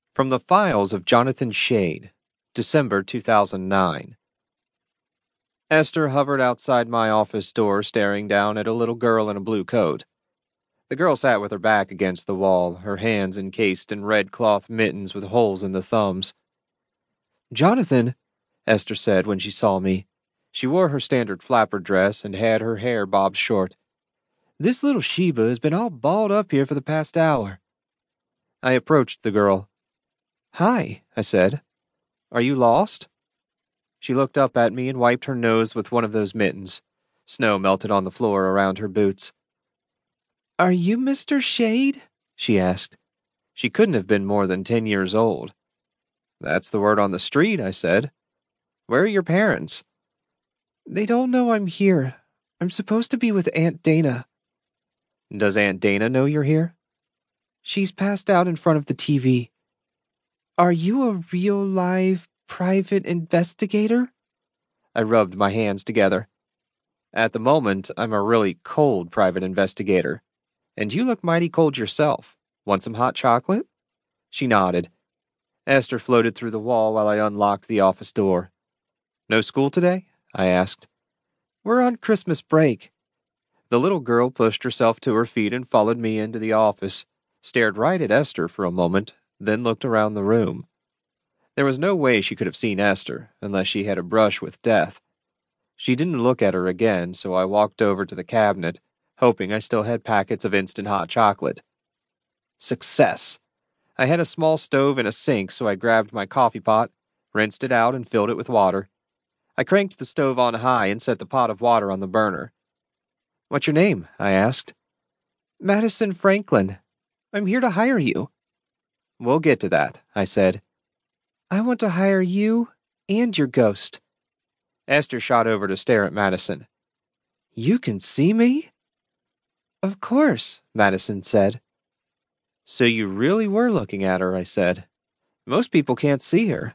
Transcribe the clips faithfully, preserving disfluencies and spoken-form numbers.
From the Files of Jonathan Shade, December two thousand nine. Esther hovered outside my office door staring down at a little girl in a blue coat. The girl sat with her back against the wall, her hands encased in red cloth mittens with holes in the thumbs. "Jonathan," Esther said when she saw me. She wore her standard flapper dress and had her hair bobbed short. "This little Sheba has been all balled up here for the past hour." I approached the girl. "Hi," I said. "Are you lost?" She looked up at me and wiped her nose with one of those mittens. Snow melted on the floor around her boots. "Are you Mister Shade?" she asked. She couldn't have been more than ten years old. "That's the word on the street," I said. "Where are your parents?" "They don't know I'm here. I'm supposed to be with Aunt Dana." "Does Aunt Dana know you're here?" "She's passed out in front of the T V. Are you a real live private investigator?" I rubbed my hands together. "At the moment, I'm a really cold private investigator. And you look mighty cold yourself. Want some hot chocolate?" She nodded. Esther floated through the wall while I unlocked the office door. "No school today?" I asked. "We're on Christmas break." The little girl pushed herself to her feet and followed me into the office, stared right at Esther for a moment, then looked around the room. There was no way she could have seen Esther, unless she had a brush with death. She didn't look at her again, so I walked over to the cabinet, hoping I still had packets of instant hot chocolate. Success! I had a small stove and a sink, so I grabbed my coffee pot, rinsed it out, and filled it with water. I cranked the stove on high and set the pot of water on the burner. "What's your name?" I asked. "Madison Franklin. I'm here to hire you." "We'll get to that," I said. "I want to hire you and your ghost." Esther shot over to stare at Madison. "You can see me?" "Of course," Madison said. "So you really were looking at her," I said. "Most people can't see her."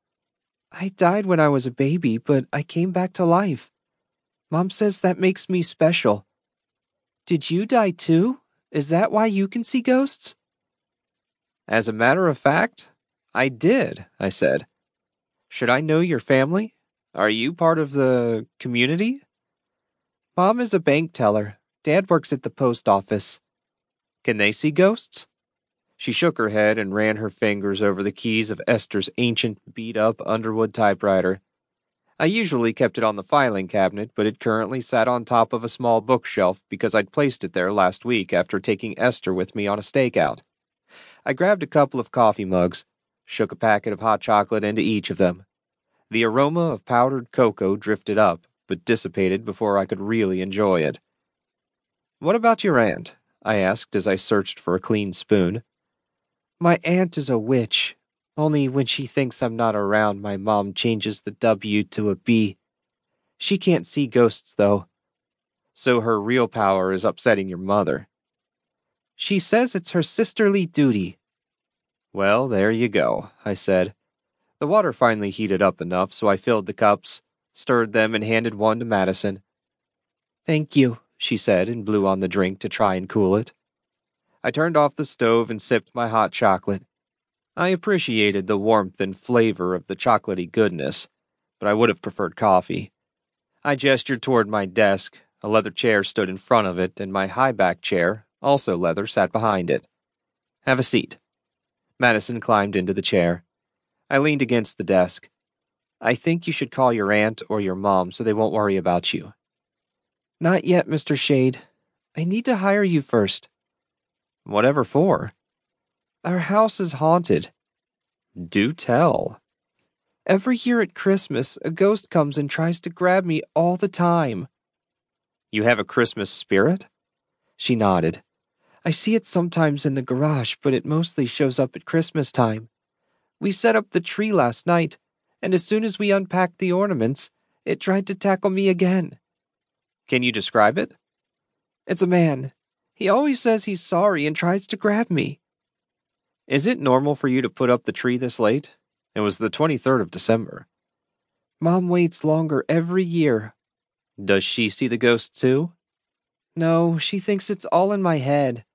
"I died when I was a baby, but I came back to life. Mom says that makes me special." "Did you die too? Is that why you can see ghosts?" "As a matter of fact, I did," I said. "Should I know your family? Are you part of the community?" "Mom is a bank teller. Dad works at the post office." "Can they see ghosts?" She shook her head and ran her fingers over the keys of Esther's ancient, beat-up Underwood typewriter. I usually kept it on the filing cabinet, but it currently sat on top of a small bookshelf because I'd placed it there last week after taking Esther with me on a stakeout. I grabbed a couple of coffee mugs, shook a packet of hot chocolate into each of them. The aroma of powdered cocoa drifted up, but dissipated before I could really enjoy it. "What about your aunt?" I asked as I searched for a clean spoon. "My aunt is a witch. Only when she thinks I'm not around, my mom changes the W to a B. She can't see ghosts, though." "So her real power is upsetting your mother." "She says it's her sisterly duty." "Well, there you go," I said. The water finally heated up enough, so I filled the cups, stirred them, and handed one to Madison. "Thank you," she said, and blew on the drink to try and cool it. I turned off the stove and sipped my hot chocolate. I appreciated the warmth and flavor of the chocolatey goodness, but I would have preferred coffee. I gestured toward my desk. A leather chair stood in front of it, and my high-back chair, also leather, sat behind it. "Have a seat." Madison climbed into the chair. I leaned against the desk. "I think you should call your aunt or your mom so they won't worry about you." "Not yet, Mister Shade. I need to hire you first." "Whatever for?" "Our house is haunted." "Do tell." "Every year at Christmas, a ghost comes and tries to grab me all the time." "You have a Christmas spirit?" She nodded. "I see it sometimes in the garage, but it mostly shows up at Christmas time. We set up the tree last night, and as soon as we unpacked the ornaments, it tried to tackle me again." "Can you describe it?" "It's a man. He always says he's sorry and tries to grab me." "Is it normal for you to put up the tree this late? It was the twenty-third of December." "Mom waits longer every year." "Does she see the ghost too?" "No, she thinks it's all in my head."